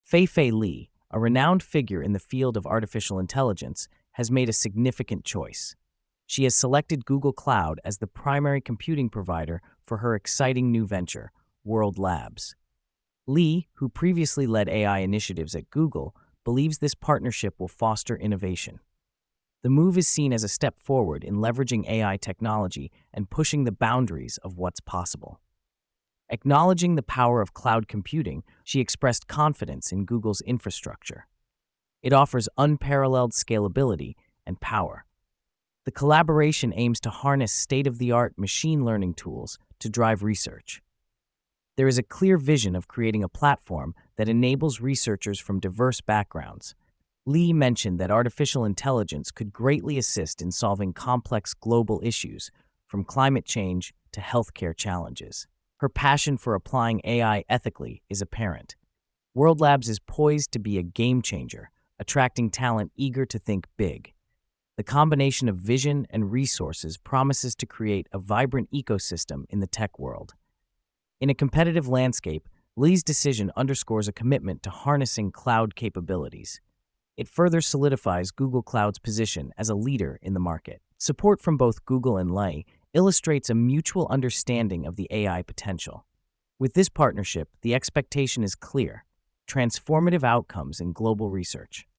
Fei Li, a renowned figure in the field of artificial intelligence, has made a significant choice. She has selected Google Cloud as the primary computing provider for her exciting new venture, World Labs. Li, who previously led AI initiatives at Google, believes this partnership will foster innovation. The move is seen as a step forward in leveraging AI technology and pushing the boundaries of what's possible. Acknowledging the power of cloud computing, she expressed confidence in Google's infrastructure. It offers unparalleled scalability and power. The collaboration aims to harness state-of-the-art machine learning tools to drive research. There is a clear vision of creating a platform that enables researchers from diverse backgrounds. Li mentioned that artificial intelligence could greatly assist in solving complex global issues, from climate change to healthcare challenges. Her passion for applying AI ethically is apparent. World Labs is poised to be a game changer, attracting talent eager to think big. The combination of vision and resources promises to create a vibrant ecosystem in the tech world. In a competitive landscape, Li's decision underscores a commitment to harnessing cloud capabilities. It further solidifies Google Cloud's position as a leader in the market. Support from both Google and Li illustrates a mutual understanding of the AI potential. With this partnership, the expectation is clear: transformative outcomes in global research.